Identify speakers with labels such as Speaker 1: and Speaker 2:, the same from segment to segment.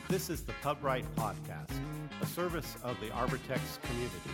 Speaker 1: This is the PubRight Podcast, a service of the Arbortext community.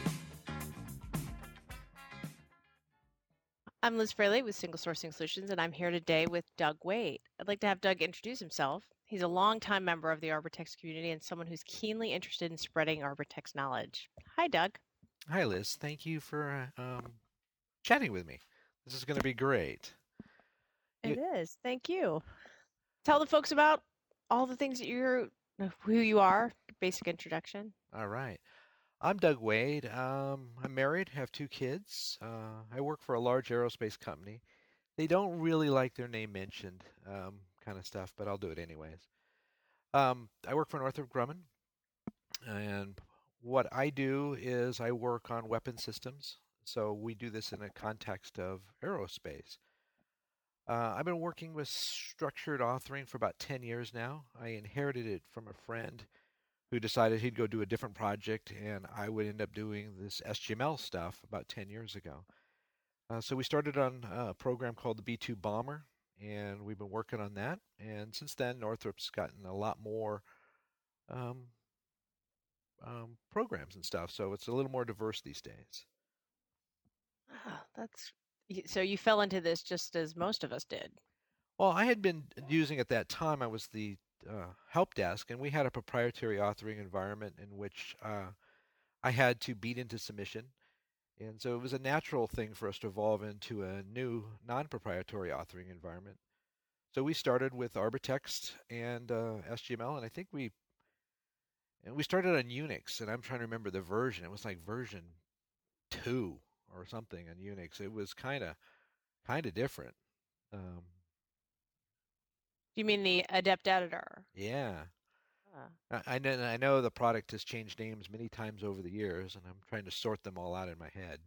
Speaker 2: I'm Liz Fraley with Single Sourcing Solutions, and I'm here today with Doug Wade. I'd like to have Doug introduce himself. He's a longtime member of the Arbortext community and someone who's keenly interested in spreading Arbortext knowledge. Hi, Doug.
Speaker 3: Hi, Liz. Thank you for chatting with me. This is going to be great.
Speaker 2: It is. Thank you. Tell the folks about all the things that who you are, basic introduction.
Speaker 3: All right. I'm Doug Wade. I'm married, have 2 kids. I work for a large aerospace company. They don't really like their name mentioned, kind of stuff, but I'll do it anyways. I work for Northrop Grumman, and what I do is I work on weapon systems. So we do this in a context of aerospace. I've been working with structured authoring for about 10 years now. I inherited it from a friend who decided he'd go do a different project, and I would end up doing this SGML stuff about 10 years ago. So we started on a program called the B-2 Bomber, and we've been working on that. And since then, Northrop's gotten a lot more programs and stuff, so it's a little more diverse these days.
Speaker 2: So you fell into this just as most of us did.
Speaker 3: Well, I had been using at that time, I was the help desk, and we had a proprietary authoring environment in which I had to beat into submission. And so it was a natural thing for us to evolve into a new non-proprietary authoring environment. So we started with Arbortext and SGML, and I think we started on Unix, and I'm trying to remember the version. It was like version 2 or something on Unix. It was kind of different.
Speaker 2: You mean the Adept Editor?
Speaker 3: Yeah. I know the product has changed names many times over the years, and I'm trying to sort them all out in my head.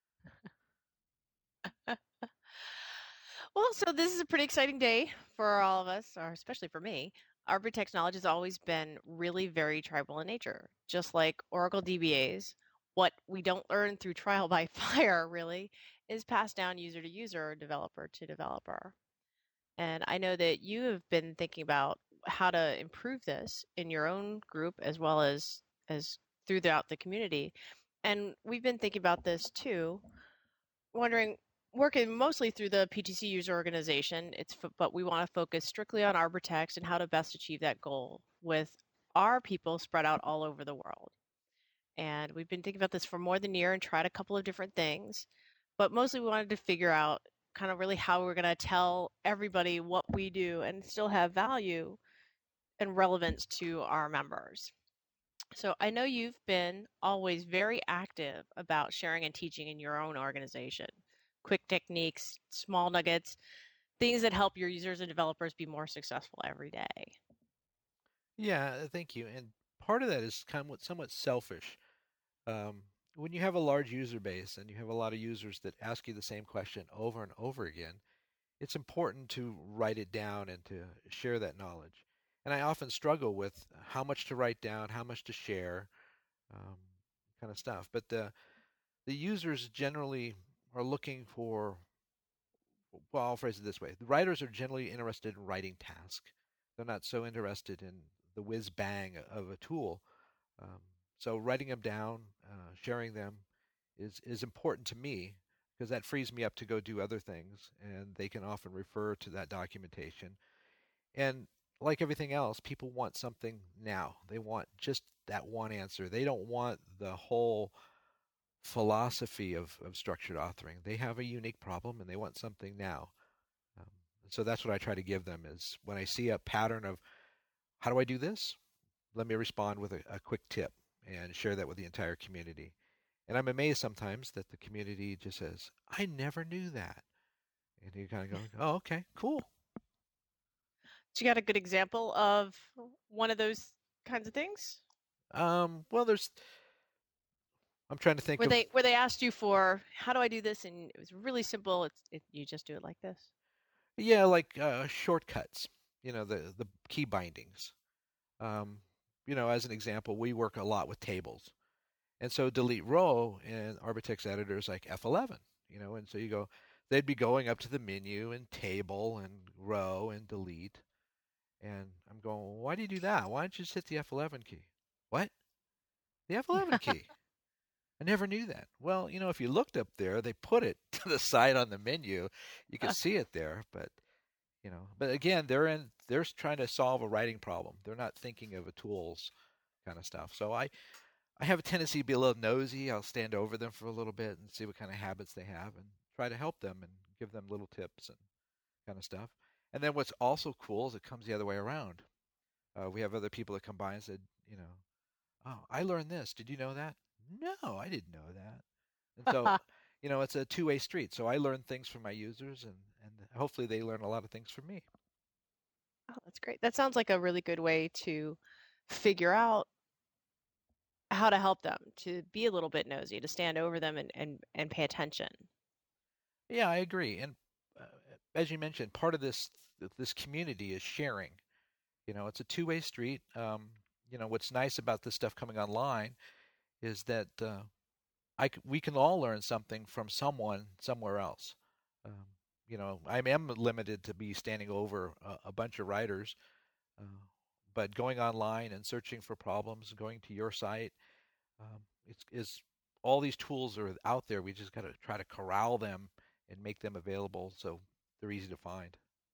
Speaker 2: Well, so this is a pretty exciting day for all of us, or especially for me. Arbortext knowledge has always been really very tribal in nature, just like Oracle DBAs. What we don't learn through trial by fire, really, is passed down user to user, developer to developer. And I know that you have been thinking about how to improve this in your own group as well as throughout the community. And we've been thinking about this too, wondering, working mostly through the PTC user organization, but we want to focus strictly on Arbortext and how to best achieve that goal with our people spread out all over the world. And we've been thinking about this for more than a year and tried a couple of different things, but mostly we wanted to figure out kind of really how we're going to tell everybody what we do and still have value and relevance to our members. So I know you've been always very active about sharing and teaching in your own organization. Quick techniques, small nuggets, things that help your users and developers be more successful every day.
Speaker 3: Yeah, thank you. And part of that is somewhat selfish. When you have a large user base and you have a lot of users that ask you the same question over and over again, it's important to write it down and to share that knowledge. And I often struggle with how much to write down, how much to share, kind of stuff. But the users generally are looking for, well, I'll phrase it this way. The writers are generally interested in writing tasks. They're not so interested in the whiz bang of a tool. So writing them down, sharing them is important to me because that frees me up to go do other things, and they can often refer to that documentation. And like everything else, people want something now. They want just that one answer. They don't want the whole philosophy of structured authoring. They have a unique problem and they want something now. Um, so that's what I try to give them is when I see a pattern of how do I do this? Let me respond with a quick tip and share that with the entire community. And I'm amazed sometimes that the community just says, I never knew that. And you kind of go, oh, okay, cool.
Speaker 2: So you got a good example of one of those kinds of things?
Speaker 3: Well, I'm trying to think
Speaker 2: where they asked you for, how do I do this? And it was really simple. You just do it like this.
Speaker 3: Yeah, like shortcuts, the key bindings. As an example, we work a lot with tables. And so delete row in Arbortext editors like F11, and so they'd be going up to the menu and table and row and delete. And I'm going, well, why do you do that? Why don't you just hit the F11 key? What? The F11 key? I never knew that. Well, if you looked up there, they put it to the side on the menu. You could see it there, but again, they're trying to solve a writing problem. They're not thinking of a tools kind of stuff. So I have a tendency to be a little nosy. I'll stand over them for a little bit and see what kind of habits they have and try to help them and give them little tips and kind of stuff. And then what's also cool is it comes the other way around. We have other people that come by and said, oh, I learned this. Did you know that? No, I didn't know that. And so, it's a two-way street. So I learn things from my users, and hopefully they learn a lot of things from me.
Speaker 2: Oh, that's great. That sounds like a really good way to figure out how to help them, to be a little bit nosy, to stand over them and pay attention.
Speaker 3: Yeah, I agree. And uh, as you mentioned, part of this community is sharing. It's a two-way street. What's nice about this stuff coming online is that we can all learn something from someone somewhere else. Um, I am limited to be standing over a bunch of writers, uh, but going online and searching for problems, going to your site, it's is all these tools are out there. We just got to try to corral them and make them available so they're easy to find.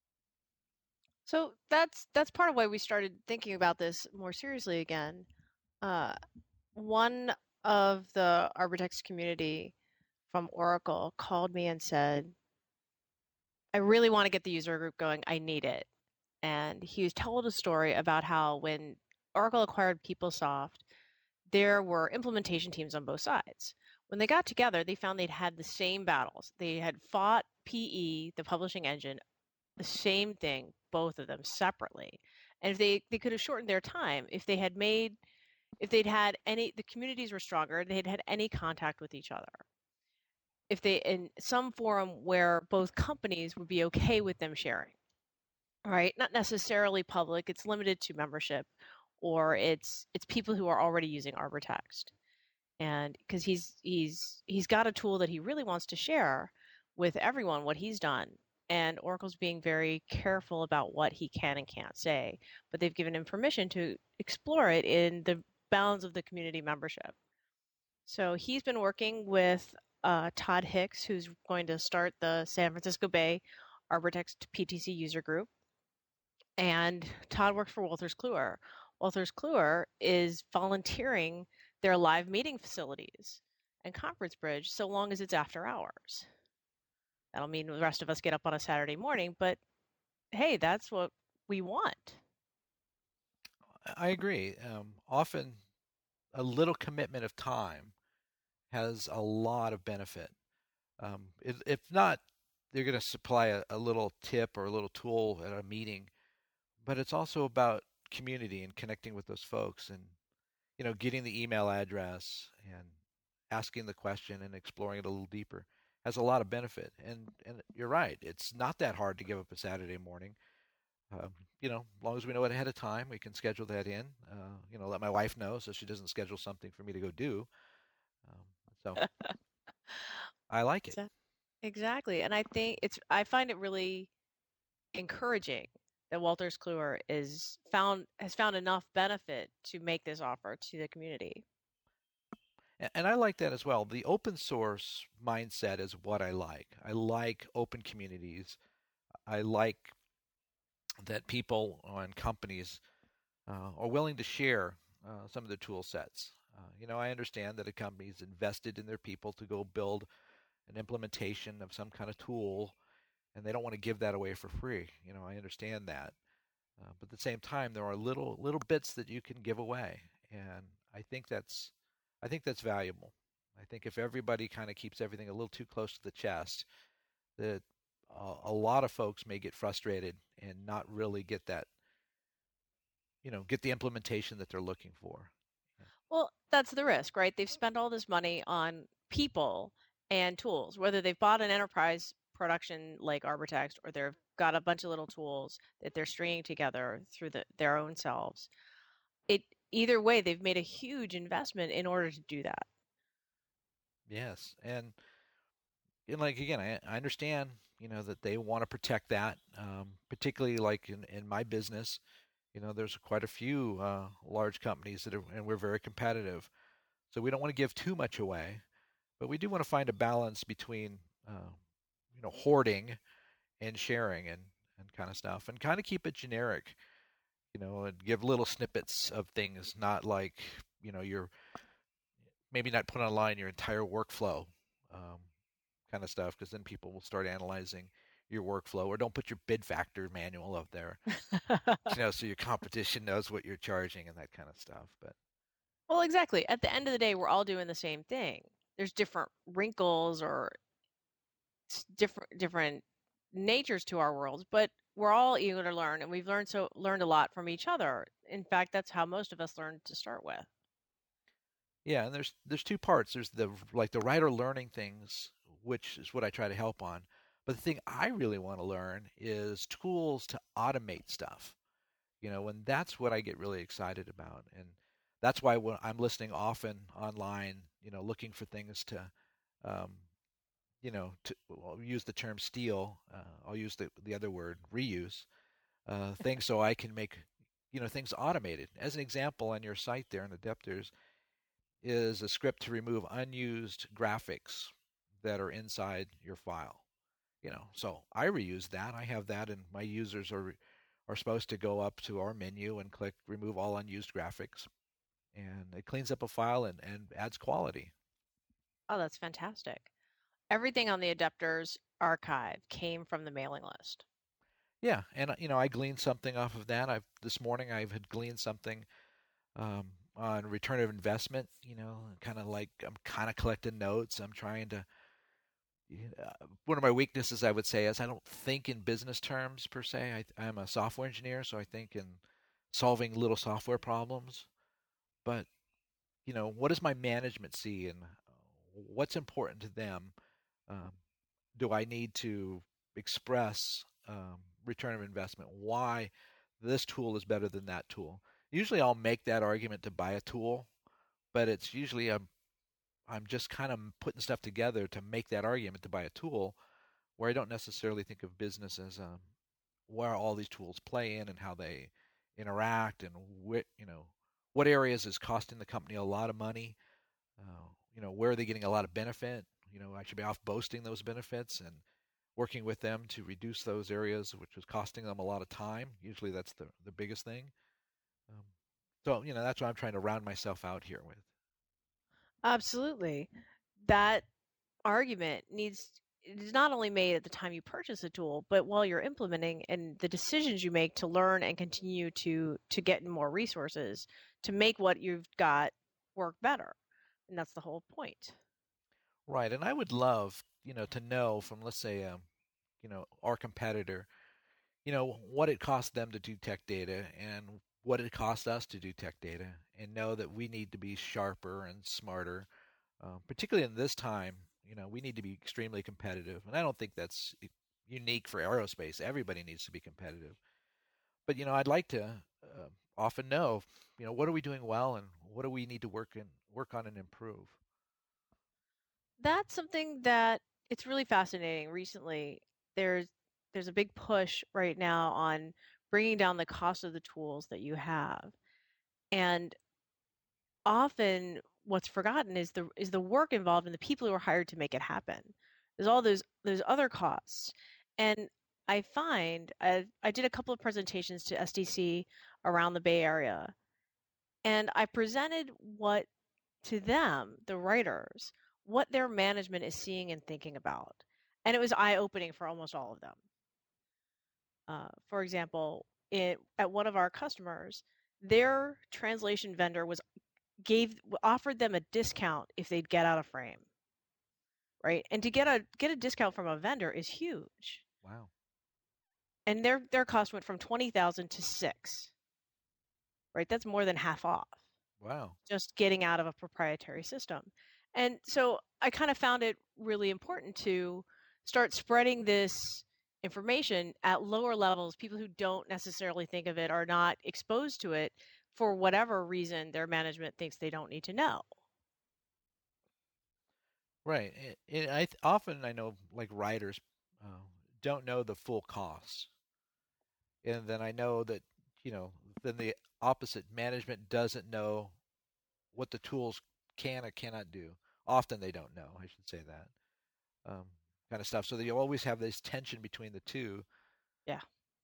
Speaker 2: So that's part of why we started thinking about this more seriously again. Uh, one of the Arbortext community from Oracle called me and said, I really want to get the user group going. I need it. And he told a story about how when Oracle acquired PeopleSoft, there were implementation teams on both sides. When they got together, they found they'd had the same battles. They had fought PE, the publishing engine, the same thing, both of them separately. And if they could have shortened their time, if they'd had any, the communities were stronger, they'd had any contact with each other. If they, in some forum where both companies would be okay with them sharing, right? Not necessarily public, it's limited to membership, or it's people who are already using Arbortext. And because he's got a tool that he really wants to share with everyone what he's done. And Oracle's being very careful about what he can and can't say, but they've given him permission to explore it in the bounds of the community membership. So he's been working with Todd Hicks, who's going to start the San Francisco Bay Arbortext PTC user group. And Todd works for Wolters Kluwer. Wolters Kluwer is volunteering their live meeting facilities and Conference Bridge so long as it's after hours. That'll mean the rest of us get up on a Saturday morning, but hey, that's what we want.
Speaker 3: I agree. Often a little commitment of time has a lot of benefit. If not, they're going to supply a little tip or a little tool at a meeting, but it's also about community and connecting with those folks and getting the email address and asking the question and exploring it a little deeper has a lot of benefit. And you're right, it's not that hard to give up a Saturday morning. Um, as long as we know it ahead of time, we can schedule that in. Let my wife know so she doesn't schedule something for me to go do. So I like it.
Speaker 2: Exactly. And I find it really encouraging that Wolters Kluwer has found enough benefit to make this offer to the community.
Speaker 3: And I like that as well. The open source mindset is what I like. I like open communities. I like that people and companies are willing to share some of the tool sets. I understand that a company is invested in their people to go build an implementation of some kind of tool, and they don't want to give that away for free. I understand that, but at the same time, there are little bits that you can give away, and I think that's valuable. I think if everybody kind of keeps everything a little too close to the chest, that a lot of folks may get frustrated and not really get that, get the implementation that they're looking for.
Speaker 2: Well, that's the risk, right? They've spent all this money on people and tools, whether they've bought an enterprise production like Arbortext or they've got a bunch of little tools that they're stringing together through their own selves. It either way, they've made a huge investment in order to do that.
Speaker 3: Yes, and and like again, I understand, that they want to protect that, particularly like in my business. There's quite a few large companies that are, and we're very competitive. So we don't want to give too much away, but we do want to find a balance between, hoarding and sharing and kind of stuff, and kind of keep it generic, and give little snippets of things, not like, you're maybe not put online your entire workflow, um, kind of stuff, because then people will start analyzing your workflow, or don't put your bid factor manual up there, so your competition knows what you're charging and that kind of stuff. But
Speaker 2: Well, exactly. At the end of the day, we're all doing the same thing. There's different wrinkles or different natures to our worlds, but we're all eager to learn, and we've learned a lot from each other. In fact, that's how most of us learned to start with.
Speaker 3: yeah, and there's two parts. There's the writer learning things, which is what I try to help on. But the thing I really want to learn is tools to automate stuff. And that's what I get really excited about. And that's why when I'm listening often online, looking for things to, um, I'll use the term steal. I'll use the other word, reuse, things so I can make, things automated. As an example, on your site there in Adepters is a script to remove unused graphics that are inside your file. So I reuse that. I have that, and my users are supposed to go up to our menu and click remove all unused graphics, and it cleans up a file and adds quality.
Speaker 2: Oh, that's fantastic. Everything on the Adepters archive came from the mailing list.
Speaker 3: Yeah, and I gleaned something off of that. I've This morning I had gleaned something, on return of investment. Kind of like I'm kind of collecting notes. I'm trying to. One of my weaknesses, I would say, is I don't think in business terms per se. I'm a software engineer, so I think in solving little software problems. But what does my management see, and what's important to them? Um, do I need to express, return of investment? Why this tool is better than that tool? Usually, I'll make that argument to buy a tool, but it's usually I'm just kind of putting stuff together to make that argument to buy a tool, where I don't necessarily think of business as, where all these tools play in and how they interact, and what areas is costing the company a lot of money. Where are they getting a lot of benefit? I should be off boasting those benefits and working with them to reduce those areas which is costing them a lot of time. Usually that's the biggest thing. Um, so that's what I'm trying to round myself out here with.
Speaker 2: Absolutely. That argument needs it is not only made at the time you purchase a tool, but while you're implementing and the decisions you make to learn and continue to get more resources to make what you've got work better. And that's the whole point.
Speaker 3: Right, and I would love to know from, let's say, our competitor, what it costs them to do tech data and what it costs us to do tech data, and know that we need to be sharper and smarter, particularly in this time. We need to be extremely competitive, and I don't think that's unique for aerospace. Everybody needs to be competitive, but I'd like to, often know, what are we doing well and what do we need to work on and improve.
Speaker 2: That's something that it's really fascinating. Recently, there's there's a big push right now on bringing down the cost of the tools that you have. And often what's forgotten is the work involved and the people who are hired to make it happen. There's all those other costs. And I find I did a couple of presentations to SDC around the Bay Area, and I presented what to them, the writers, what their management is seeing and thinking about. And it was eye-opening for almost all of them. For example, at one of our customers, their translation vendor gave offered them a discount if they'd get out of frame, right? And to get a discount from a vendor is huge.
Speaker 3: Wow.
Speaker 2: And their cost went from 20,000 to 6, right? That's more than half off
Speaker 3: Wow.
Speaker 2: just getting out of a proprietary system. And so I kind of found it really important to start spreading this information at lower levels. People who don't necessarily think of it are not exposed to it for whatever reason their management thinks they don't need to know.
Speaker 3: Right. Often I know like writers uh, don't know the full costs, and then I know that then the opposite management doesn't know what the tools can or cannot do. Often they don't know. I should say that um, kind of stuff. So that you always have this tension between the two.
Speaker 2: Yeah.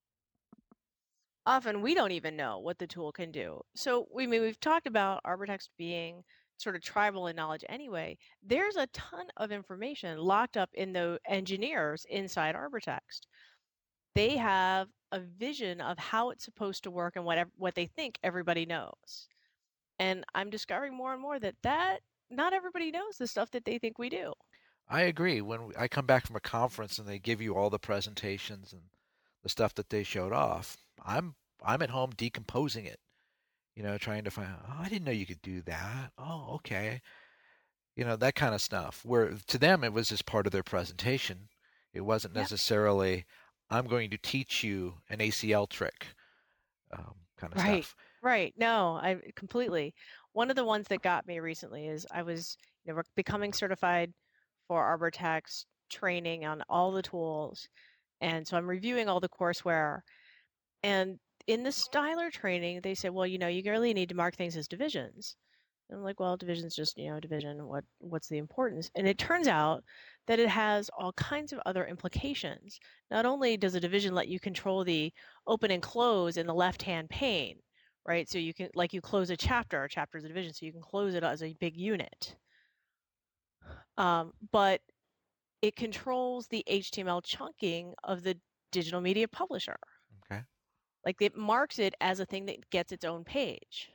Speaker 2: Often we don't even know what the tool can do. So we've talked about Arbortext being sort of tribal in knowledge anyway. There's a ton of information locked up in the engineers inside Arbortext. They have a vision of how it's supposed to work and what they think everybody knows. And I'm discovering more and more that not everybody knows the stuff that they think we do.
Speaker 3: I agree. When I come back from a conference and they give you all the presentations and the stuff that they showed off, I'm at home decomposing it, trying to find, oh, I didn't know you could do that. Oh, okay. That kind of stuff. Where to them it was just part of their presentation. It wasn't
Speaker 2: Yep.
Speaker 3: necessarily, I'm going to teach you an ACL trick, kind of
Speaker 2: Right.
Speaker 3: stuff.
Speaker 2: Right. No, I completely. One of the ones that got me recently is I was, becoming certified for Arbortext training on all the tools. And so I'm reviewing all the courseware. And in the Styler training, they said, well, you really need to mark things as divisions. And I'm like, well, division's just, division. What's the importance? And it turns out that it has all kinds of other implications. Not only does a division let you control the open and close in the left-hand pane, right? So you can, like, you close a chapter is a division, so you can close it as a big unit. But it controls the HTML chunking of the digital media publisher.
Speaker 3: Okay.
Speaker 2: Like, it marks it as a thing that gets its own page.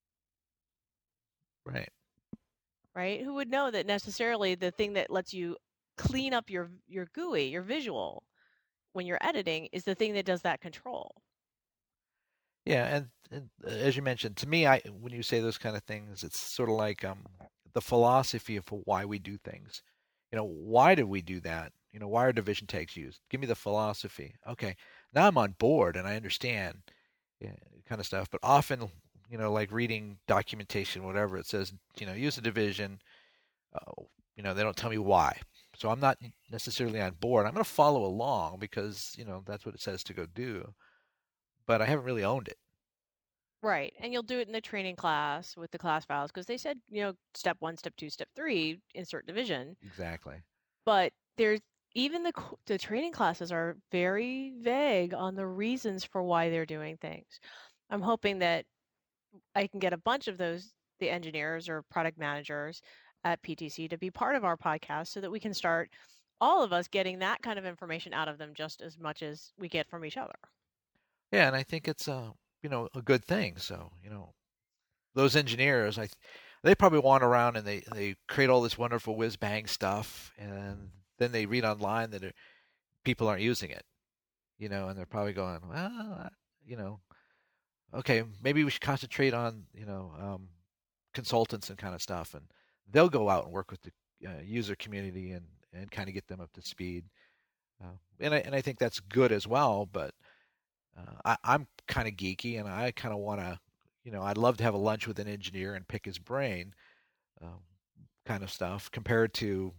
Speaker 3: Right.
Speaker 2: Right? Who would know that necessarily the thing that lets you clean up your GUI, your visual, when you're editing, is the thing that does that control.
Speaker 3: Yeah, and as you mentioned, to me, when you say those kind of things, it's sort of like the philosophy of why we do things. Why did we do that? Why are division tags used? Give me the philosophy. Okay, now I'm on board and I understand, yeah, kind of stuff. But often, like reading documentation, whatever, it says, use a division. They don't tell me why. So I'm not necessarily on board. I'm going to follow along because, that's what it says to go do. But I haven't really owned it.
Speaker 2: Right. And you'll do it in the training class with the class files because they said, step 1, step 2, step 3, insert division.
Speaker 3: Exactly.
Speaker 2: But there's even the training classes are very vague on the reasons for why they're doing things. I'm hoping that I can get a bunch of the engineers or product managers at PTC to be part of our podcast so that we can start all of us getting that kind of information out of them just as much as we get from each other.
Speaker 3: Yeah, and I think it's a good thing. So, those engineers, they probably wander around and they create all this wonderful whiz bang stuff, and then they read online that people aren't using it, and they're probably going, well, okay, maybe we should concentrate on consultants and kind of stuff, and they'll go out and work with the user community and kind of get them up to speed. And I think that's good as well, but I'm kind of geeky, and I kind of want to, I'd love to have a lunch with an engineer and pick his brain, um, kind of stuff, compared to,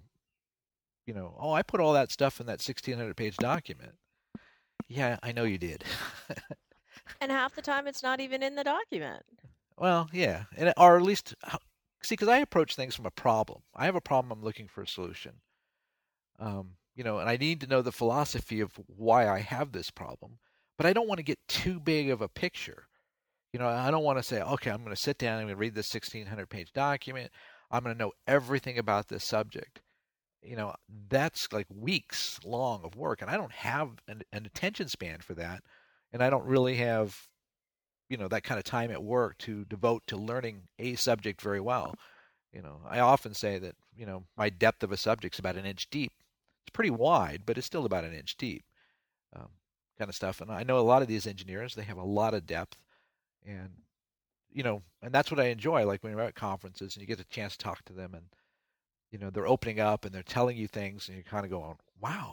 Speaker 3: oh, I put all that stuff in that 1,600-page document. Yeah, I know you did.
Speaker 2: And half the time it's not even in the document.
Speaker 3: Well, yeah, or at least see, because I approach things from a problem. I have a problem. I'm looking for a solution. And I need to know the philosophy of why I have this problem, but I don't want to get too big of a picture. I don't want to say, okay, I'm going to sit down and I'm going to read this 1,600-page document. I'm going to know everything about this subject. That's like weeks long of work, and I don't have an attention span for that, and I don't really have, that kind of time at work to devote to learning a subject very well. I often say that, my depth of a subject is about an inch deep. It's pretty wide, but it's still about an inch deep, um, kind of stuff. And I know a lot of these engineers, they have a lot of depth, and and that's what I enjoy. Like when you're at conferences and you get a chance to talk to them, and they're opening up and they're telling you things, and you're kind of going, wow,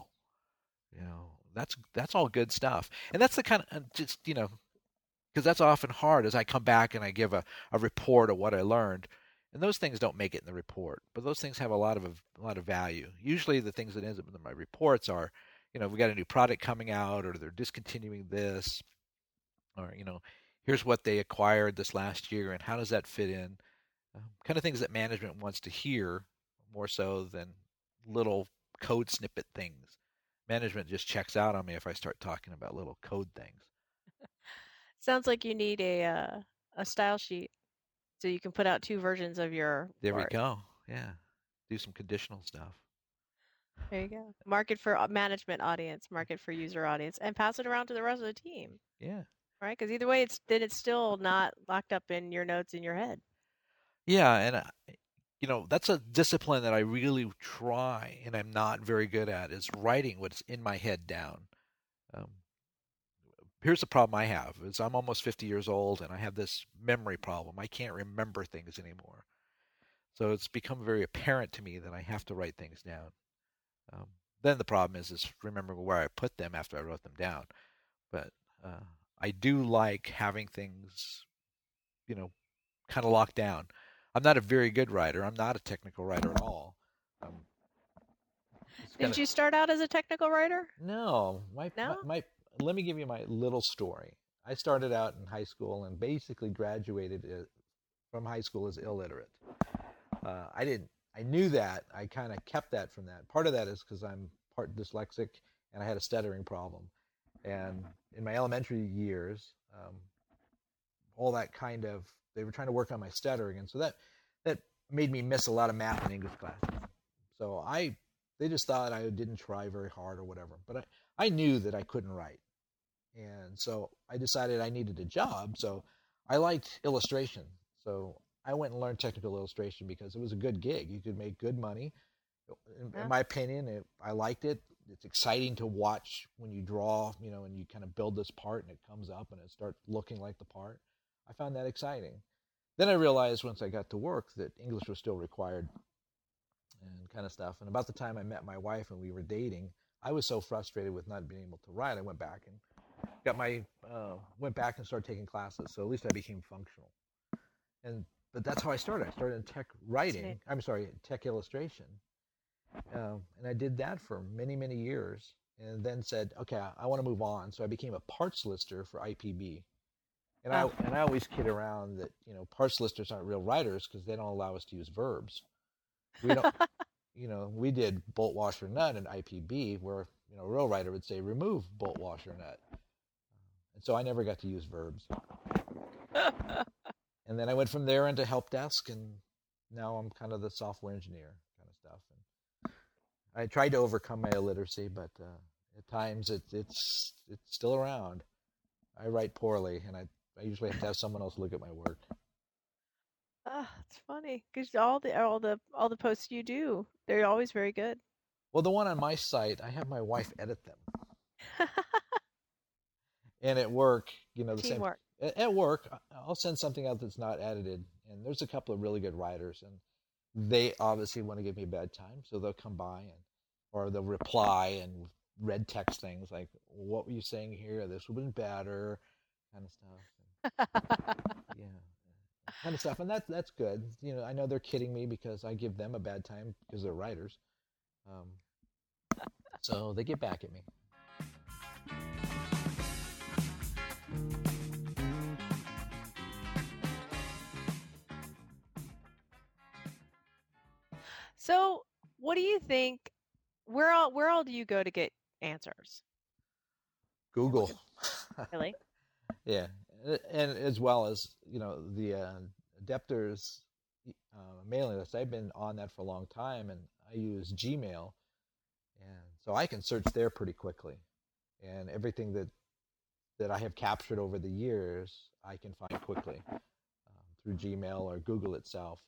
Speaker 3: that's all good stuff. And that's the kind of just because that's often hard as I come back and I give a report of what I learned. And those things don't make it in the report, but those things have a lot of value. Usually, the things that ends up in my reports are, we got a new product coming out, or they're discontinuing this, or here's what they acquired this last year, and how does that fit in? Kind of things that management wants to hear more so than little code snippet things. Management just checks out on me if I start talking about little code things.
Speaker 2: Sounds like you need a style sheet so you can put out 2 versions of your
Speaker 3: There
Speaker 2: report.
Speaker 3: we go. Yeah. Do some conditional stuff.
Speaker 2: There you go. Market for management audience, market for user audience, and pass it around to the rest of the team.
Speaker 3: Yeah.
Speaker 2: Right? Because either way, it's still not locked up in your notes in your head.
Speaker 3: Yeah, and that's a discipline that I really try, and I'm not very good at, is writing what's in my head down. Here's the problem I have, is I'm almost 50 years old, and I have this memory problem. I can't remember things anymore. So it's become very apparent to me that I have to write things down. Then the problem is remembering where I put them after I wrote them down. But I do like having things, kind of locked down. I'm not a very good writer. I'm not a technical writer at all.
Speaker 2: Didn't you start out as a technical writer?
Speaker 3: No.
Speaker 2: No?
Speaker 3: Let me give you my little story. I started out in high school and basically graduated from high school as illiterate. I knew that. I kind of kept that from that. Part of that is because I'm part dyslexic and I had a stuttering problem. And in my elementary years, all that they were trying to work on my stuttering. And so that made me miss a lot of math and English classes. So they just thought I didn't try very hard or whatever. But I knew that I couldn't write. And so I decided I needed a job. So I liked illustration. So I went and learned technical illustration because it was a good gig. You could make good money. In my opinion, I liked it. It's exciting to watch when you draw, and you kind of build this part and it comes up and it starts looking like the part. I found that exciting. Then I realized once I got to work that English was still required and kind of stuff. And about the time I met my wife and we were dating, I was so frustrated with not being able to write. I went back and started taking classes. So at least I became functional. But that's how I started. I started in tech writing. Tech illustration. And I did that for many, many years and then said, okay, I want to move on. So I became a parts lister for IPB. And I always kid around that, parts listers aren't real writers because they don't allow us to use verbs. We don't, we did bolt, washer, nut in IPB where, a real writer would say remove bolt, washer, nut. And so I never got to use verbs. And then I went from there into help desk, and now I'm kind of the software engineer kind of stuff. And I tried to overcome my illiteracy, but at times it's still around. I write poorly, and I usually have to have someone else look at my work.
Speaker 2: It's funny because all the posts you do, they're always very good.
Speaker 3: Well, the one on my site, I have my wife edit them. And at work, the
Speaker 2: Teamwork.
Speaker 3: same. At work, I'll send something out that's not edited, and there's a couple of really good writers, and they obviously want to give me a bad time, so they'll come by or they'll reply and red text things like, "What were you saying here? This would have been better," kind of stuff. Yeah, kind of stuff, and that's good. I know they're kidding me because I give them a bad time because they're writers, so they get back at me.
Speaker 2: So, what do you think? Where all do you go to get answers?
Speaker 3: Google.
Speaker 2: Really?
Speaker 3: Yeah, and as well as the Adepters mailing list. I've been on that for a long time, and I use Gmail, and so I can search there pretty quickly, and everything that I have captured over the years, I can find quickly through Gmail or Google itself.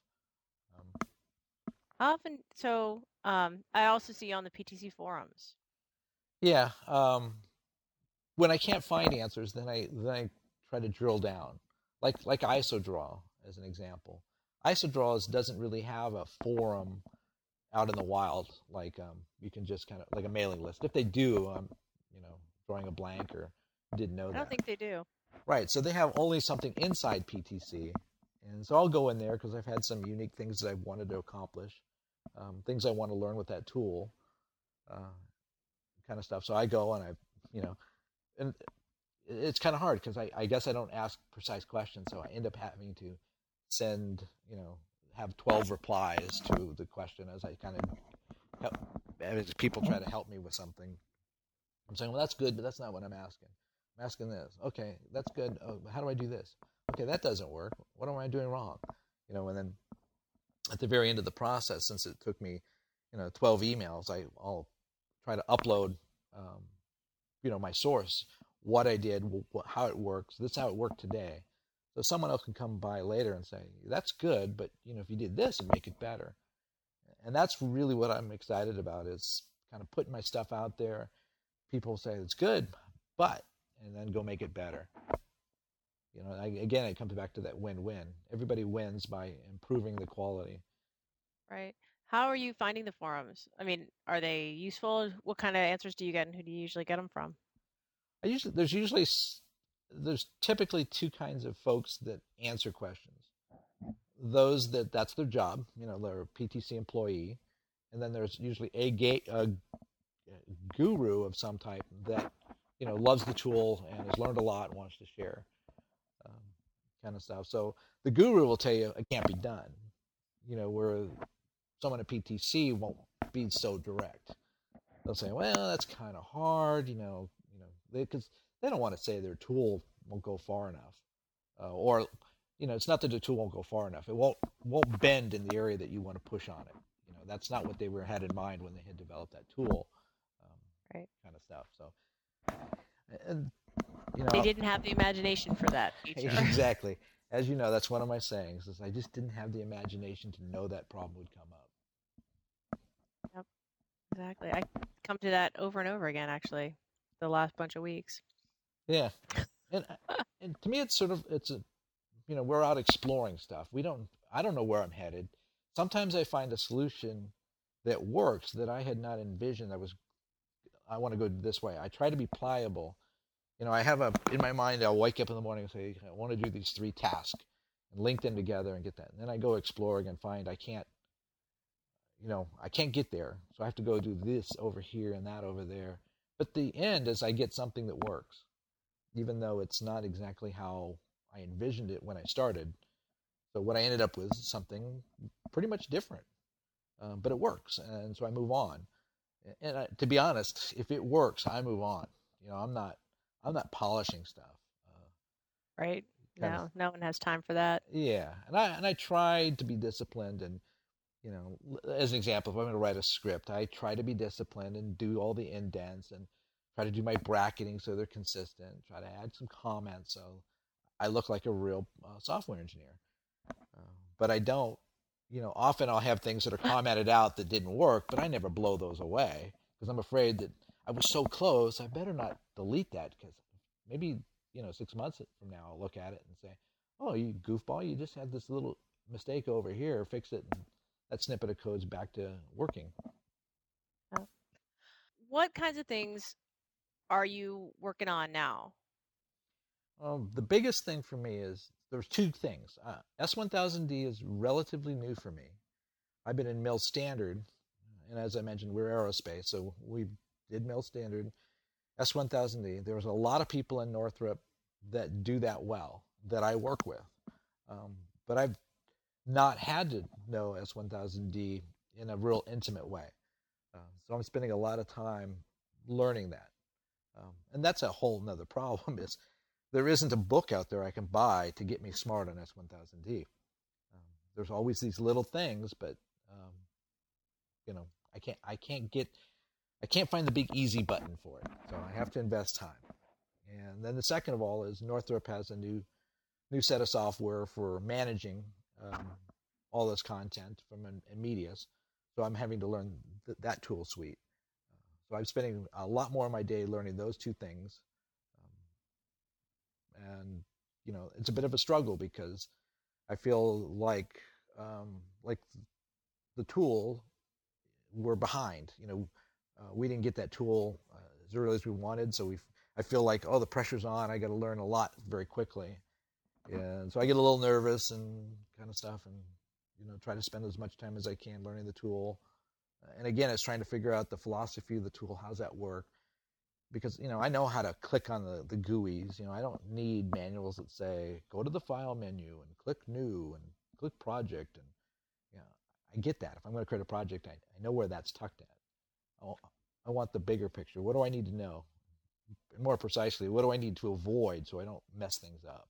Speaker 2: Often, so I also see you on the PTC forums.
Speaker 3: Yeah, when I can't find answers, then I try to drill down, like IsoDraw as an example. IsoDraws doesn't really have a forum out in the wild like you can just kind of like a mailing list. If they do, I'm drawing a blank or didn't know that.
Speaker 2: I don't think they do.
Speaker 3: Right, so they have only something inside PTC, And so I'll go in there because I've had some unique things that I've wanted to accomplish, things I want to learn with that tool, uh, kind of stuff. So I go and and it's kind of hard because I guess I don't ask precise questions, so I end up having to send, have 12 replies to the question as I kind of help, as people try to help me with something. I'm saying, well, that's good, but that's not what I'm asking. I'm asking this. Okay, that's good. Oh, how do I do this? Okay, that doesn't work. What am I doing wrong? And then at the very end of the process, since it took me, 12 emails, I'll try to upload, my source, what I did, how it works. This is how it worked today. So someone else can come by later and say, that's good, but, if you did this and make it better. And that's really what I'm excited about, is kind of putting my stuff out there. People say it's good, and then go make it better. Again, it comes back to that win-win. Everybody wins by improving the quality.
Speaker 2: Right. How are you finding the forums? I mean, are they useful? What kind of answers do you get, and who do you usually get them from?
Speaker 3: There's typically two kinds of folks that answer questions. Those that's their job, they're a PTC employee, and then there's usually a guru of some type that loves the tool and has learned a lot and wants to share, kind of stuff. So the guru will tell you it can't be done, where someone at PTC won't be so direct. They'll say, well, that's kind of hard, because they don't want to say their tool won't go far enough, or it's not that the tool won't go far enough. It won't bend in the area that you want to push on it. That's not what they had in mind when they had developed that tool,
Speaker 2: right?
Speaker 3: Kind of stuff. So, and
Speaker 2: they didn't have the imagination for that feature.
Speaker 3: Exactly. As you know, that's one of my sayings, is I just didn't have the imagination to know that problem would come up.
Speaker 2: Yep, exactly. I come to that over and over again, actually, the last bunch of weeks.
Speaker 3: Yeah, and to me, it's we're out exploring stuff. I don't know where I'm headed. Sometimes I find a solution that works that I had not envisioned. I want to go this way. I try to be pliable. I have in my mind, I'll wake up in the morning and say, I want to do these 3 tasks and link them together and get that. And then I go exploring and find I can't get there. So I have to go do this over here and that over there. But the end is I get something that works, even though it's not exactly how I envisioned it when I started. So what I ended up with is something pretty much different, but it works. And so I move on. And to be honest, if it works, I move on. I'm not polishing stuff.
Speaker 2: Right. No one has time for that.
Speaker 3: Yeah. And I try to be disciplined, and, as an example, if I'm going to write a script, I try to be disciplined and do all the indents and try to do my bracketing so they're consistent, try to add some comments so I look like a real software engineer. But I don't, often I'll have things that are commented out that didn't work, but I never blow those away because I'm afraid that I was so close, I better not delete that, because maybe, 6 months from now I'll look at it and say, oh, you goofball, you just had this little mistake over here, fix it, and that snippet of code's back to working.
Speaker 2: What kinds of things are you working on now?
Speaker 3: The biggest thing for me is there's 2 things. S1000D is relatively new for me. I've been in Mil Standard, and as I mentioned, we're aerospace, so we did Mil Standard. S1000D, there was a lot of people in Northrop that do that well, that I work with. But I've not had to know S1000D in a real intimate way. So I'm spending a lot of time learning that. And that's a whole nother problem, is there isn't a book out there I can buy to get me smart on S1000D. There's always these little things, but I can't find the big easy button for it, so I have to invest time. And then the second of all is Northrop has a new set of software for managing all this content from Medias, so I'm having to learn that tool suite. So I'm spending a lot more of my day learning those 2 things. And it's a bit of a struggle because I feel like the tool, we're behind. We didn't get that tool as early as we wanted, so I feel like, the pressure's on. I got to learn a lot very quickly, And so I get a little nervous and kind of stuff, and try to spend as much time as I can learning the tool. And again, it's trying to figure out the philosophy of the tool. How's that work? Because I know how to click on the GUIs. I don't need manuals that say go to the file menu and click new and click project. And I get that. If I'm going to create a project, I know where that's tucked at. I want the bigger picture. What do I need to know? And more precisely, what do I need to avoid so I don't mess things up?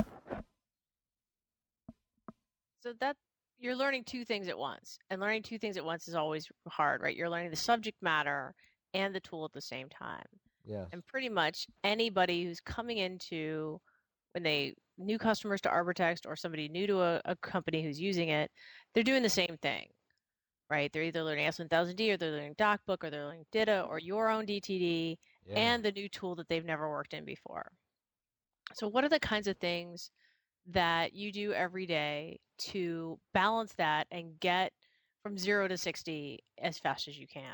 Speaker 2: So that you're learning two things at once, and learning two things at once is always hard, right? You're learning the subject matter and the tool at the same time.
Speaker 3: Yes.
Speaker 2: And pretty much anybody who's coming into new customers to Arbortext, or somebody new to a company who's using it, they're doing the same thing, right? They're either learning S1000D, or they're learning DocBook, or they're learning DITA, or your own DTD, and the new tool that they've never worked in before. So what are the kinds of things that you do every day to balance that and get from 0 to 60 as fast as you can?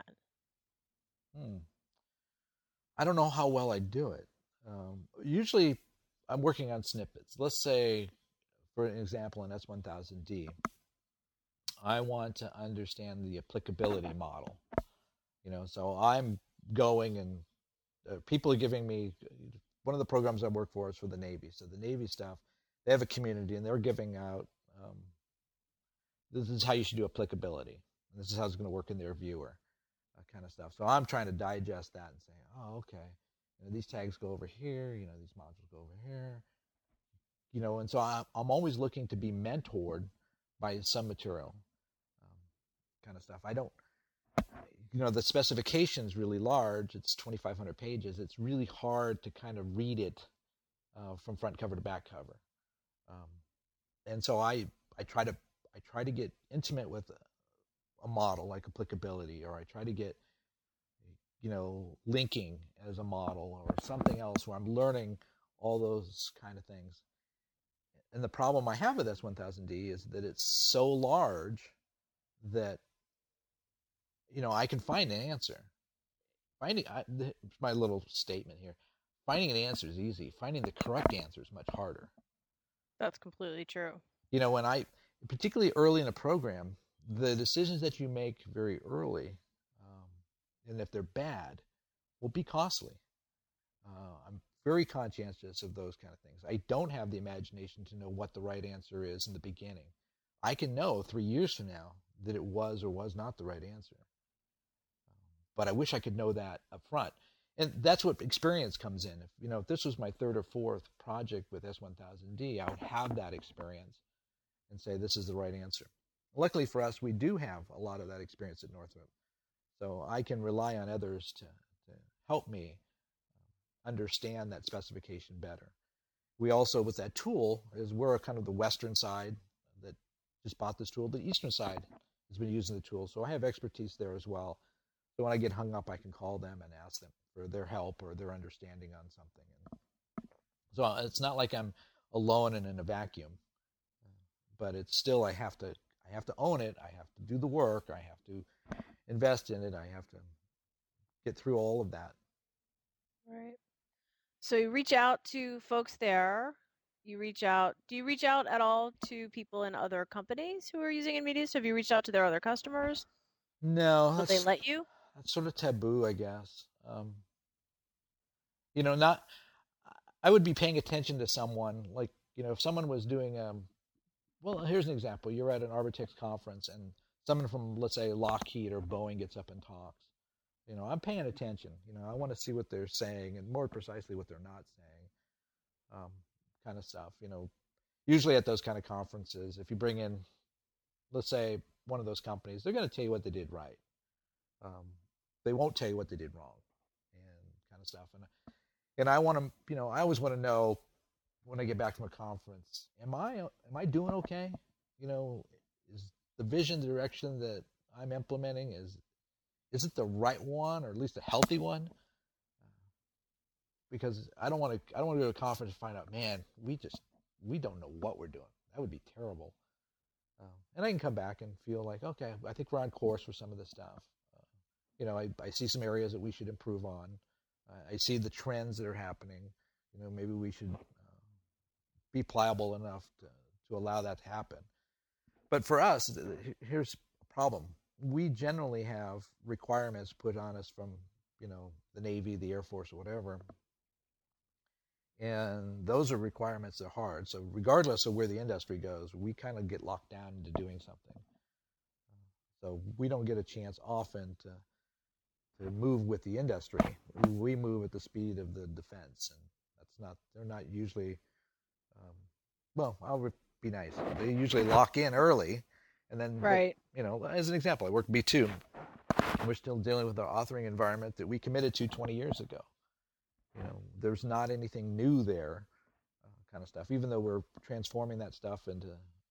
Speaker 3: I don't know how well I do it. Usually I'm working on snippets. Let's say, for an example, in S1000D, I want to understand the applicability model. So I'm going, and people are giving me, one of the programs I work for is for the Navy. So the Navy stuff, they have a community, and they're giving out, this is how you should do applicability. And this is how it's going to work in their viewer, kind of stuff. So I'm trying to digest that and say, oh, okay, these tags go over here, these modules go over here. And so I'm always looking to be mentored by some material, kind of stuff. I don't, the specification is really large. It's 2,500 pages. It's really hard to kind of read it from front cover to back cover. And so I try to get intimate with a model like applicability, or I try to get linking as a model, or something else where I'm learning all those kind of things. And the problem I have with S1000D is that it's so large that I can find an answer. My little statement here, finding an answer is easy. Finding the correct answer is much harder.
Speaker 2: That's completely true.
Speaker 3: When particularly early in a program, the decisions that you make very early, and if they're bad, will be costly. I'm very conscientious of those kind of things. I don't have the imagination to know what the right answer is in the beginning. I can know 3 years from now that it was or was not the right answer. But I wish I could know that up front. And that's what experience comes in. If this was my third or fourth project with S1000D, I would have that experience and say this is the right answer. Luckily for us, we do have a lot of that experience at Northrop. So I can rely on others to help me understand that specification better. We also, with that tool, we're kind of the Western side that just bought this tool. The Eastern side has been using the tool, so I have expertise there as well. So when I get hung up, I can call them and ask them for their help or their understanding on something. So it's not like I'm alone and in a vacuum, but it's still I have to own it. I have to do the work. I have to invest in it. I have to get through all of that.
Speaker 2: Right. So you reach out to folks there. Do you reach out at all to people in other companies who are using Inmedius? Have you reached out to their other customers?
Speaker 3: No.
Speaker 2: Will they let you?
Speaker 3: That's sort of taboo, I guess. I would be paying attention to someone, like, if someone was doing, well, here's an example. You're at an Arbortext conference, and someone from, let's say, Lockheed or Boeing gets up and talks. I'm paying attention. I want to see what they're saying, and more precisely what they're not saying, kind of stuff. Usually at those kind of conferences, if you bring in, let's say, one of those companies, they're going to tell you what they did right. They won't tell you what they did wrong, and kind of stuff. And I want to, I always want to know when I get back from a conference, am I doing okay? Is the vision, the direction that I'm implementing, is it the right one, or at least a healthy one? Because I don't want to go to a conference and find out, man, we don't know what we're doing. That would be terrible. And I can come back and feel like, okay, I think we're on course for some of this stuff. I see some areas that we should improve on. I see the trends that are happening. Maybe we should be pliable enough to allow that to happen. But for us, here's a problem. We generally have requirements put on us from, the Navy, the Air Force, or whatever. And those are requirements that are hard. So regardless of where the industry goes, we kind of get locked down into doing something. So we don't get a chance often to move with the industry. We move at the speed of the defense, and they're not usually, I would be nice. They usually lock in early, and then,
Speaker 2: right.
Speaker 3: As an example, I work B2. We're still dealing with our authoring environment that we committed to 20 years ago. There's not anything new there, kind of stuff, even though we're transforming that stuff into,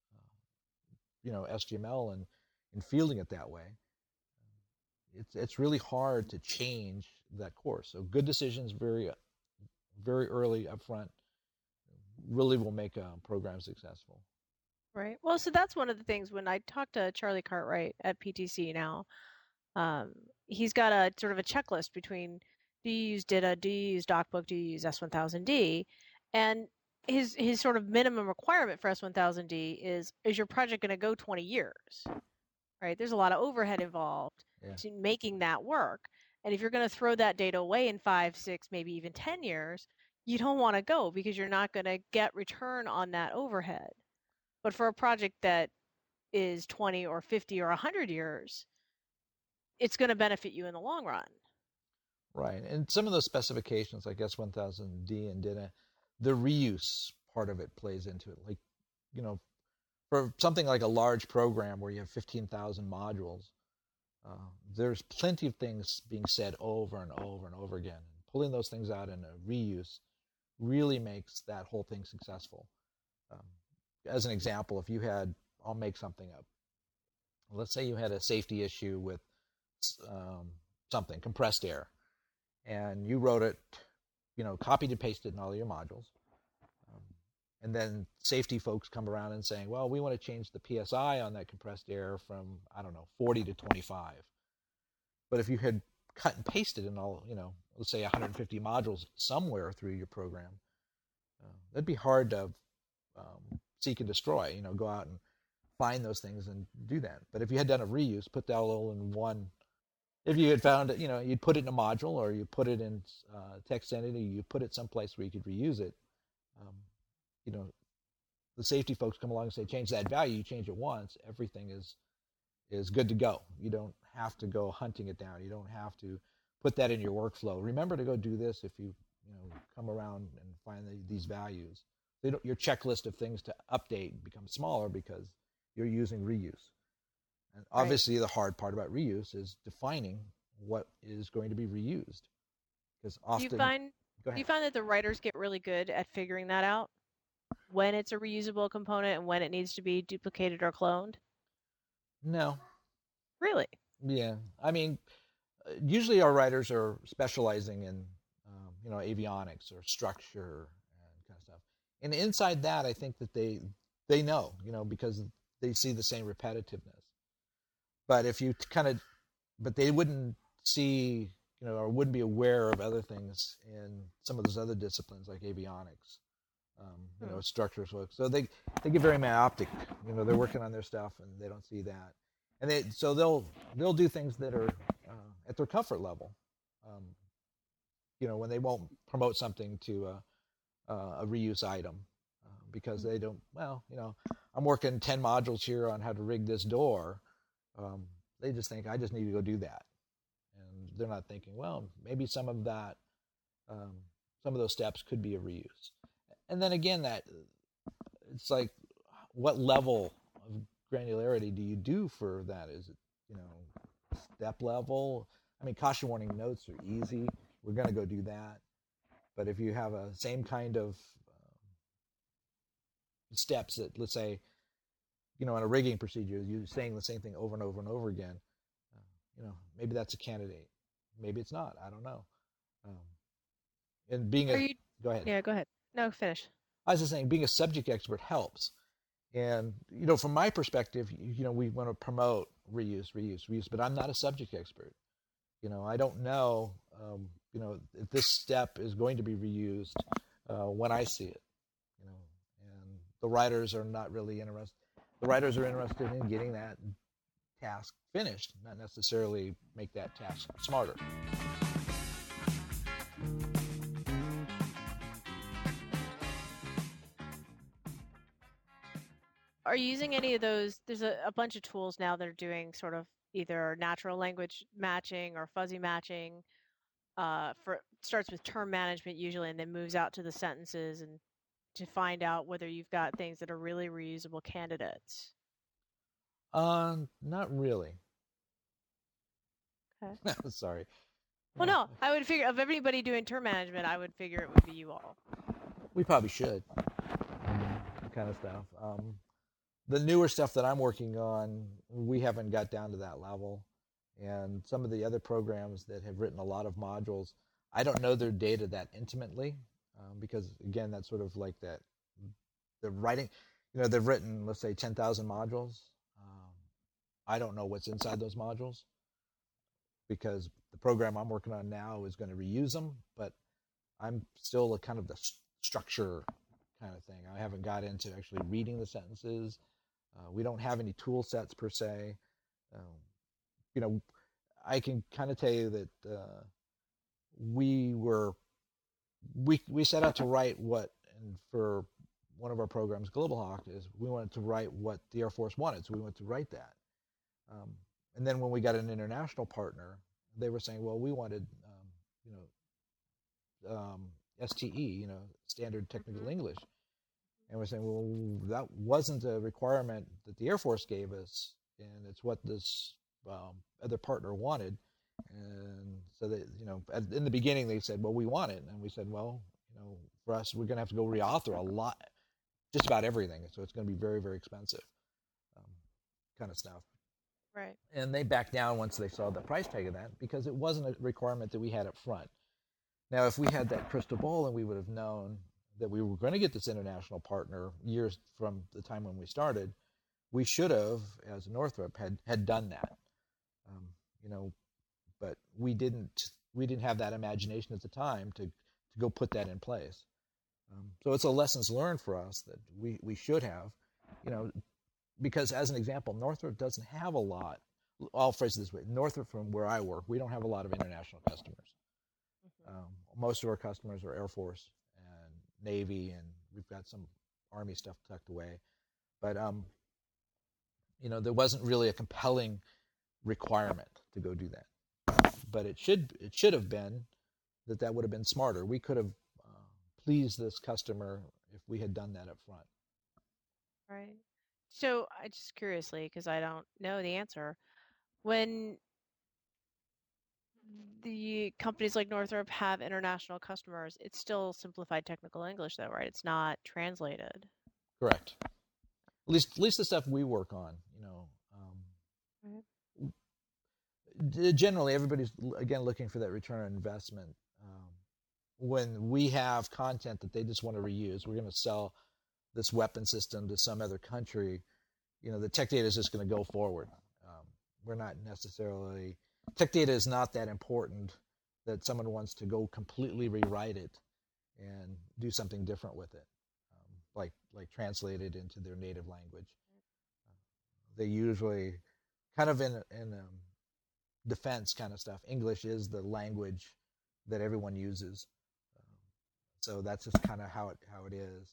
Speaker 3: SGML and fielding it that way. It's really hard to change that course. So good decisions very, very early up front really will make a program successful.
Speaker 2: Right. Well, so that's one of the things when I talk to Charlie Cartwright at PTC now, he's got a sort of a checklist between, do you use DITA, do you use DocBook, do you use S1000D? And his sort of minimum requirement for S1000D is your project going to go 20 years? Right? There's a lot of overhead involved to making that work. And if you're going to throw that data away in 5, 6, maybe even 10 years, you don't want to go because you're not going to get return on that overhead. But for a project that is 20 or 50 or 100 years, it's going to benefit you in the long run.
Speaker 3: Right. And some of those specifications, like S1000D and DITA, the reuse part of it plays into it. Like, for something like a large program where you have 15,000 modules, there's plenty of things being said over and over and over again. Pulling those things out in a reuse really makes that whole thing successful. As an example, if you had, I'll make something up. Let's say you had a safety issue with something, compressed air, and you wrote it, copied and pasted in all your modules. And then safety folks come around and saying, well, we want to change the PSI on that compressed air from, 40 to 25. But if you had cut and pasted in all, let's say 150 modules somewhere through your program, that'd be hard to seek and destroy, go out and find those things and do that. But if you had done a reuse, put that all in one, if you had found it, you'd put it in a module or you put it in text entity, you put it someplace where you could reuse it. The safety folks come along and say, change that value. You change it once, everything is good to go. You don't have to go hunting it down. You don't have to put that in your workflow. Remember to go do this if you come around and find these values. Your checklist of things to update becomes smaller because you're using reuse. And obviously, the hard part about reuse is defining what is going to be reused. Because often,
Speaker 2: do you find that the writers get really good at figuring that out? When it's a reusable component and when it needs to be duplicated or cloned?
Speaker 3: No.
Speaker 2: Really?
Speaker 3: Yeah. I mean, usually our writers are specializing in, avionics or structure and kind of stuff. And inside that, I think that they know, because they see the same repetitiveness. But if you but they wouldn't see, or wouldn't be aware of other things in some of those other disciplines like avionics. Structures work. So they get very myopic. They're working on their stuff and they don't see that, and they'll do things that are at their comfort level. When they won't promote something to a reuse item because they don't. Well, I'm working 10 modules here on how to rig this door. They just think I just need to go do that, and they're not thinking, well, maybe some of that, some of those steps could be a reuse. And then again, that it's like, what level of granularity do you do for that? Is it, step level? I mean, caution warning notes are easy. We're going to go do that. But if you have a same kind of steps that, let's say, in a rigging procedure, you're saying the same thing over and over and over again, maybe that's a candidate. Maybe it's not. I don't know. And being go ahead.
Speaker 2: Yeah, go ahead. No, finish.
Speaker 3: I was just saying, being a subject expert helps. And, from my perspective, we want to promote reuse, but I'm not a subject expert. I don't know, if this step is going to be reused when I see it.
Speaker 4: The writers are not really interested. The writers are interested in getting that task finished, not necessarily make that task smarter.
Speaker 2: Are you using any of those? There's a bunch of tools now that are doing sort of either natural language matching or fuzzy matching. For starts with term management usually, and then moves out to the sentences and to find out whether you've got things that are really reusable candidates.
Speaker 4: Not really.
Speaker 2: Okay.
Speaker 4: Sorry.
Speaker 2: Well, no, I would figure of everybody doing term management, I would figure it would be you all.
Speaker 4: We probably should. Kind of stuff. The newer stuff that I'm working on, we haven't got down to that level. And some of the other programs that have written a lot of modules, I don't know their data that intimately, because again, that's sort of like that. The writing, they've written, let's say, 10,000 modules. I don't know what's inside those modules, because the program I'm working on now is going to reuse them, but I'm still a kind of the structure kind of thing. I haven't got into actually reading the sentences. We don't have any tool sets per se. I can kind of tell you that we set out to write what, and for one of our programs, Global Hawk, is we wanted to write what the Air Force wanted, so we wanted to write that. And then when we got an international partner, they were saying, well, we wanted, STE, Standard Technical English. And we're saying, well, that wasn't a requirement that the Air Force gave us, and it's what this other partner wanted. And so that, in the beginning they said, well, we want it. And we said, well, for us, we're going to have to go reauthor a lot, just about everything. So it's going to be very, very expensive kind of stuff.
Speaker 2: Right.
Speaker 4: And they backed down once they saw the price tag of that, because it wasn't a requirement that we had up front. Now, if we had that crystal ball and we would have known that we were going to get this international partner years from the time when we started, we should have, as Northrop, had done that. But we didn't have that imagination at the time to go put that in place. So it's a lessons learned for us that we should have, because as an example, Northrop doesn't have a lot. I'll phrase it this way: Northrop, from where I work, we don't have a lot of international customers. Most of our customers are Air Force and Navy, and we've got some Army stuff tucked away. But there wasn't really a compelling requirement to go do that. But it should have been that would have been smarter. We could have pleased this customer if we had done that up front.
Speaker 2: Right. So I just curiously, because I don't know the answer, when the companies like Northrop have international customers, it's still simplified technical English, though, right? It's not translated.
Speaker 4: Correct. At least the stuff we work on,
Speaker 2: Right.
Speaker 4: Generally, everybody's again looking for that return on investment. When we have content that they just want to reuse, we're going to sell this weapon system to some other country. The tech data is just going to go forward. We're not necessarily, tech data is not that important that someone wants to go completely rewrite it and do something different with it, like translate it into their native language. They usually, kind of in defense kind of stuff, English is the language that everyone uses. So that's just kind of how it is.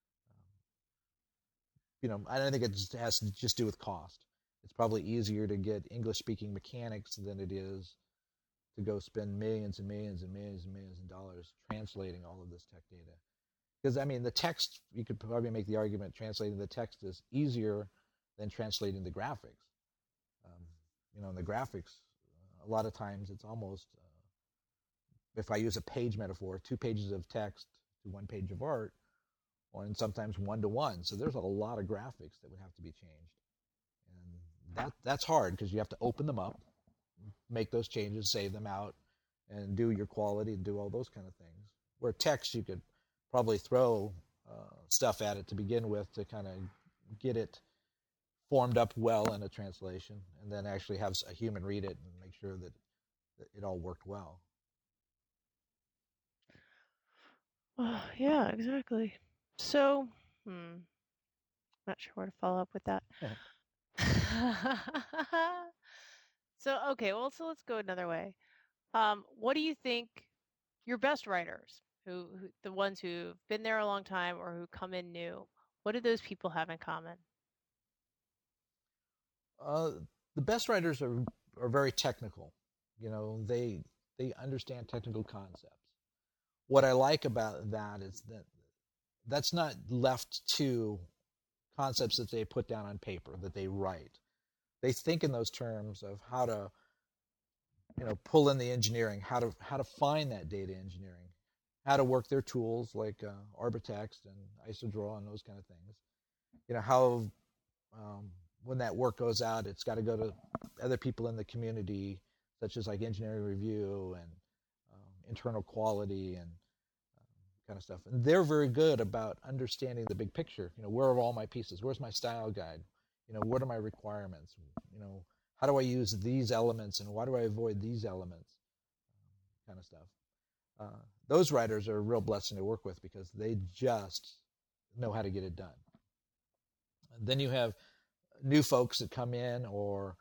Speaker 4: I don't think it just has to just do with cost. It's probably easier to get English-speaking mechanics than it is to go spend millions and millions and millions and millions of dollars translating all of this tech data. Because, the text, you could probably make the argument translating the text is easier than translating the graphics. In the graphics, a lot of times it's almost, if I use a page metaphor, 2 pages of text to 1 page of art, and sometimes 1-to-1. So there's a lot of graphics that would have to be changed. And that's hard, because you have to open them up, make those changes, save them out, and do your quality and do all those kind of things. Where text, you could probably throw stuff at it to begin with to kind of get it formed up well in a translation, and then actually have a human read it and make sure that it all worked well.
Speaker 2: Yeah, exactly. So, Not sure where to follow up with that. So, okay, well, so let's go another way. What do you think your best writers, who the ones who've been there a long time or who come in new, what do those people have in common?
Speaker 4: Uh, the best writers are very technical. You know, they understand technical concepts. What I like about that is that that's not left to concepts that they put down on paper that they write. They think in those terms of how to, you know, pull in the engineering, how to find that data engineering, how to work their tools like Arbortext and IsoDraw and those kind of things. You know, how um, when that work goes out, it's got to go to other people in the community, such as like engineering review and internal quality and kind of stuff. And they're very good about understanding the big picture. You know, where are all my pieces? Where's my style guide? You know, what are my requirements? You know, how do I use these elements and why do I avoid these elements? Kind of stuff. Those writers are a real blessing to work with because they just know how to get it done. And then you have new folks that come in or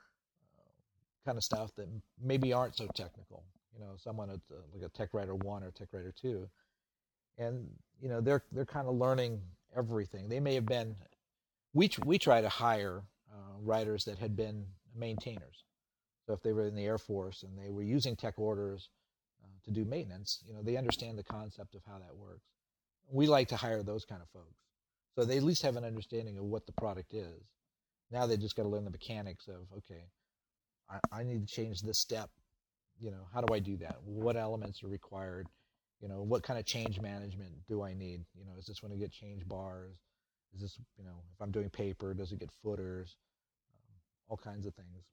Speaker 4: kind of stuff that maybe aren't so technical. You know, someone at like a Tech Writer 1 or Tech Writer 2, and you know they're kind of learning everything. They may have been. We try to hire writers that had been maintainers. So if they were in the Air Force and they were using tech orders to do maintenance, you know, they understand the concept of how that works. We like to hire those kind of folks, so they at least have an understanding of what the product is. Now they just got to learn the mechanics of, okay, I need to change this step. You know, how do I do that? What elements are required? You know, what kind of change management do I need? You know, is this when I get change bars? Is this, you know, if I'm doing paper, does it get footers? All kinds of things.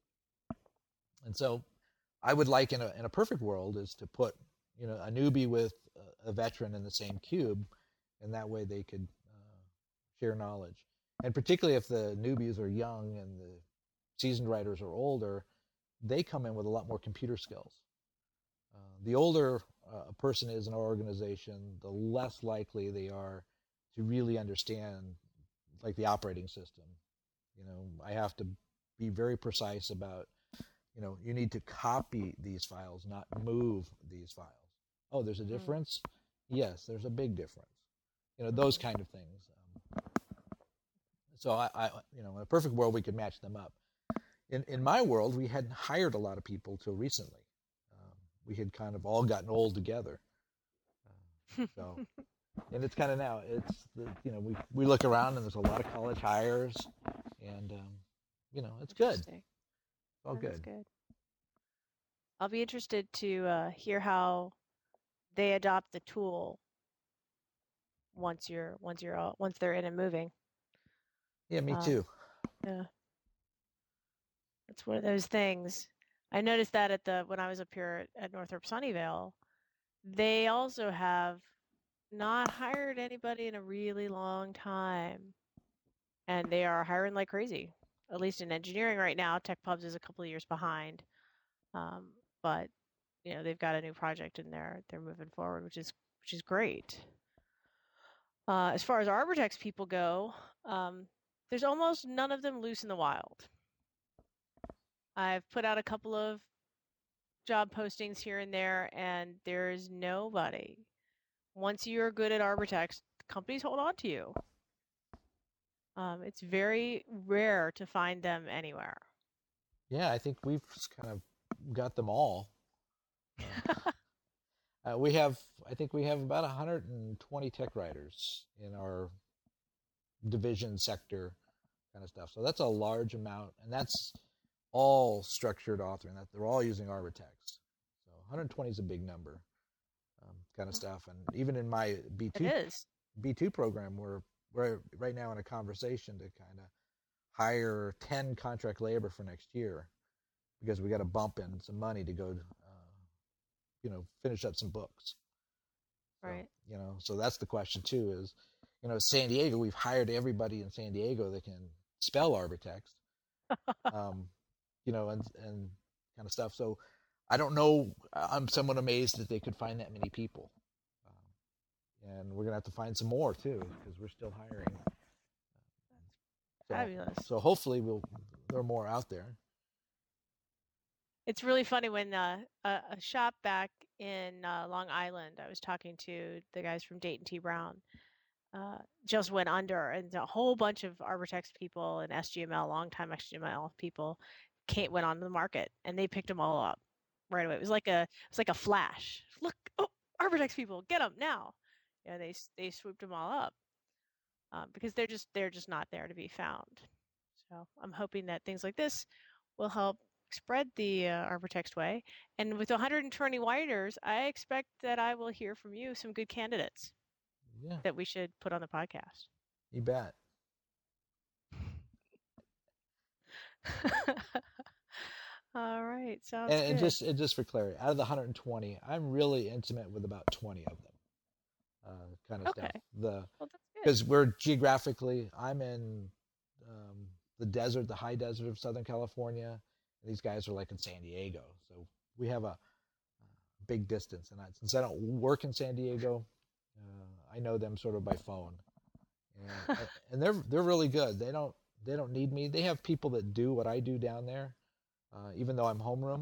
Speaker 4: And so I would like in a perfect world is to put, you know, a newbie with a veteran in the same cube, and that way they could share knowledge. And particularly if the newbies are young and the seasoned writers are older, they come in with a lot more computer skills. The older a person is in our organization, the less likely they are to really understand like the operating system. You know, I have to be very precise about, you know, you need to copy these files, not move these files. Oh, there's a difference? Yes, there's a big difference. You know, those kind of things. So I, you know, in a perfect world, we could match them up. In my world, we hadn't hired a lot of people till recently. We had kind of all gotten old together. So, and it's kind of now, it's, you know, we look around and there's a lot of college hires and, you know, it's good. It's all good.
Speaker 2: Good. I'll be interested to hear how they adopt the tool once they're in and moving.
Speaker 4: Yeah, me too.
Speaker 2: Yeah. It's one of those things. I noticed that when I was up here at Northrop Sunnyvale, they also have not hired anybody in a really long time. And they are hiring like crazy, at least in engineering right now. TechPubs is a couple of years behind. But you know, they've got a new project and they're moving forward, which is great. As far as Arbortext people go, there's almost none of them loose in the wild. I've put out a couple of job postings here and there, and there's nobody. Once you're good at Arbortext, companies hold on to you. It's very rare to find them anywhere.
Speaker 4: Yeah, I think we've kind of got them all. I think we have about 120 tech writers in our division sector kind of stuff. So that's a large amount, and that's all structured authoring. That they're all using Arbortext. So 120 is a big number, kind of stuff. And even in my B2 program, we're right now in a conversation to kind of hire 10 contract labor for next year because we got to bump in some money to go, you know, finish up some books.
Speaker 2: Right.
Speaker 4: So, you know, so that's the question too is, you know, San Diego, we've hired everybody in San Diego that can spell Arbortext, you know, and kind of stuff. So I don't know. I'm somewhat amazed that they could find that many people. And we're going to have to find some more too, because we're still hiring.
Speaker 2: Fabulous.
Speaker 4: So hopefully there are more out there.
Speaker 2: It's really funny when a shop back in Long Island, I was talking to the guys from Dayton T. Brown, just went under, and a whole bunch of Arbortext people and SGML, longtime SGML people, went onto the market, and they picked them all up right away. It was like a flash. Look, oh, Arbortext people, get them now! Yeah, they swooped them all up because they're just not there to be found. So I'm hoping that things like this will help spread the Arbortext way. And with 120 writers, I expect that I will hear from you some good candidates that we should put on the podcast.
Speaker 4: You bet.
Speaker 2: All right, sounds good.
Speaker 4: And just for clarity, out of the 120, I'm really intimate with about 20 of them, kind of stuff.
Speaker 2: Well, that's good.
Speaker 4: Because we're geographically, I'm in the desert, the high desert of Southern California, and these guys are like in San Diego. So we have a big distance. And since I don't work in San Diego, I know them sort of by phone, and they're really good. They don't need me. They have people that do what I do down there, even though I'm homeroom.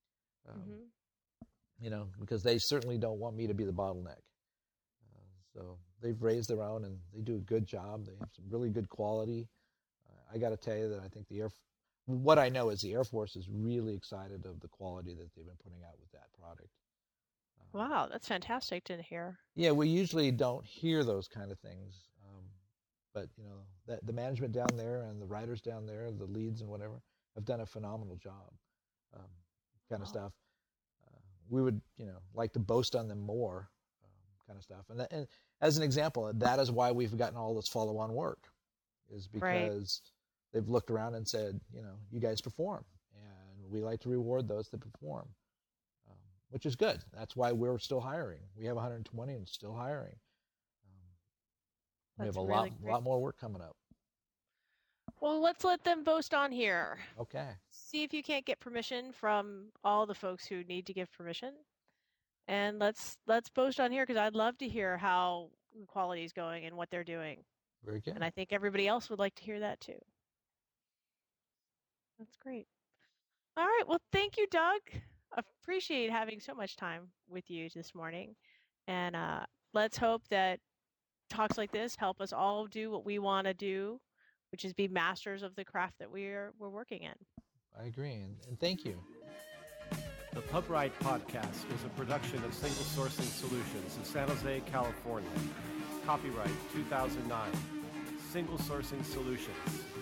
Speaker 4: Because they certainly don't want me to be the bottleneck. So they've raised their own, and they do a good job. They have some really good quality. I got to tell you that I think what I know is the Air Force is really excited of the quality that they've been putting out with that product.
Speaker 2: Wow, that's fantastic to hear.
Speaker 4: Yeah, we usually don't hear those kind of things, but the management down there and the writers down there, the leads and whatever, have done a phenomenal job, kind of stuff. We would like to boast on them more, kind of stuff. And as an example, that is why we've gotten all this follow-on work, is because they've looked around and said, you guys perform, and we like to reward those that perform. Which is good. That's why we're still hiring. We have 120 and still hiring. We have a lot more work coming up.
Speaker 2: Well, let's let them boast on here.
Speaker 4: Okay.
Speaker 2: See if you can't get permission from all the folks who need to give permission, and let's boast on here, because I'd love to hear how the quality is going and what they're doing.
Speaker 4: Very good.
Speaker 2: And I think everybody else would like to hear that too. That's great. All right. Well, thank you, Doug. Appreciate having so much time with you this morning, and let's hope that talks like this help us all do what we want to do, which is be masters of the craft that we're working in.
Speaker 4: I agree, and thank you.
Speaker 1: The PubRide Podcast is a production of Single Sourcing Solutions in San Jose, California. Copyright 2009. Single Sourcing Solutions.